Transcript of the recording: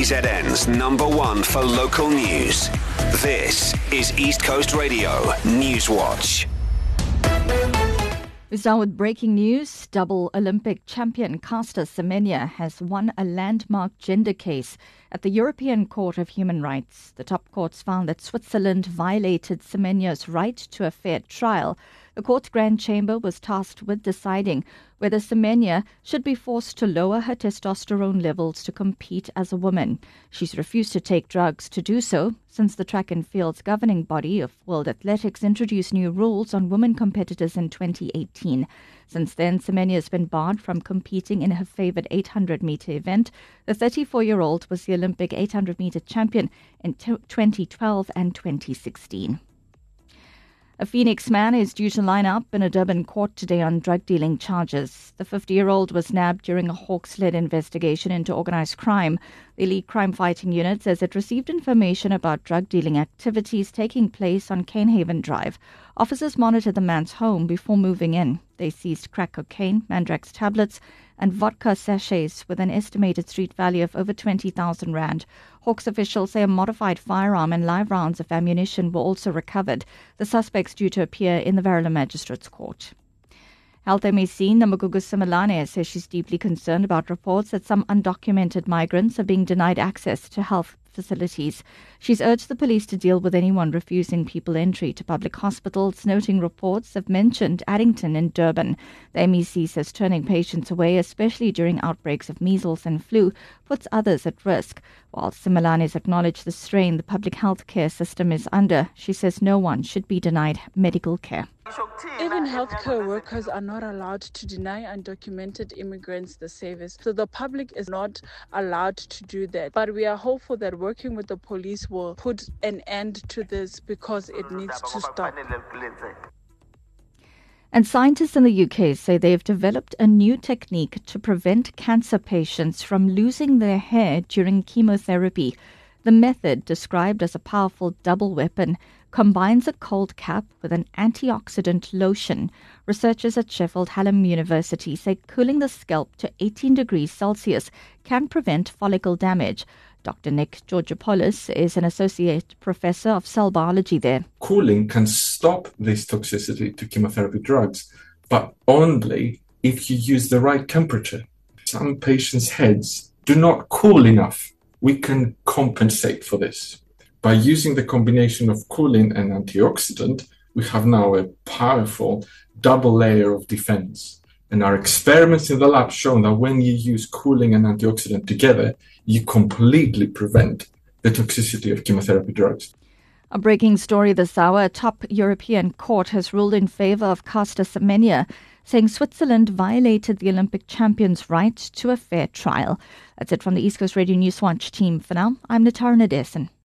KZN's #1 for local news. This is East Coast Radio News Watch. We start with breaking news. Double Olympic champion Caster Semenya has won a landmark gender case at the European Court of Human Rights. The top courts found that Switzerland violated Semenya's right to a fair trial. The court's grand chamber was tasked with deciding whether Semenya should be forced to lower her testosterone levels to compete as a woman. She's refused to take drugs to do so since the track and field's governing body of World Athletics introduced new rules on women competitors in 2018. Since then, Semenya has been barred from competing in her favoured 800-metre event. The 34-year-old was the Olympic 800-metre champion in 2012 and 2016. A Phoenix man is due to line up in a Durban court today on drug-dealing charges. The 50-year-old was nabbed during a Hawks-led investigation into organised crime. The Elite Crime Fighting Unit says it received information about drug-dealing activities taking place on Canehaven Drive. Officers monitored the man's home before moving in. They seized crack cocaine, Mandrax tablets, and vodka sachets with an estimated street value of over 20,000 rand. Hawks officials say a modified firearm and live rounds of ammunition were also recovered. The suspects due to appear in the Verulam Magistrates Court. Health MEC Namagugu Simelane says she's deeply concerned about reports that some undocumented migrants are being denied access to health facilities. She's urged the police to deal with anyone refusing people entry to public hospitals, noting reports have mentioned Addington in Durban. The MEC says turning patients away, especially during outbreaks of measles and flu, puts others at risk. While Simelane has acknowledged the strain the public health care system is under, she says no one should be denied medical care. Even healthcare workers are not allowed to deny undocumented immigrants the service. So the public is not allowed to do that. But we are hopeful that working with the police will put an end to this because it needs to stop. And scientists in the UK say they've developed a new technique to prevent cancer patients from losing their hair during chemotherapy. The method, described as a powerful double weapon, combines a cold cap with an antioxidant lotion. Researchers at Sheffield Hallam University say cooling the scalp to 18 degrees Celsius can prevent follicle damage. Dr. Nick Georgopoulos is an associate professor of cell biology there. Cooling can stop this toxicity to chemotherapy drugs, but only if you use the right temperature. Some patients' heads do not cool enough. We can compensate for this. By using the combination of cooling and antioxidant, we have now a powerful double layer of defense. And our experiments in the lab show that when you use cooling and antioxidant together, you completely prevent the toxicity of chemotherapy drugs. A breaking story this hour. A top European court has ruled in favour of Caster Semenya, saying Switzerland violated the Olympic champion's right to a fair trial. That's it from the East Coast Radio News Watch team. For now, I'm Natara Nadesan.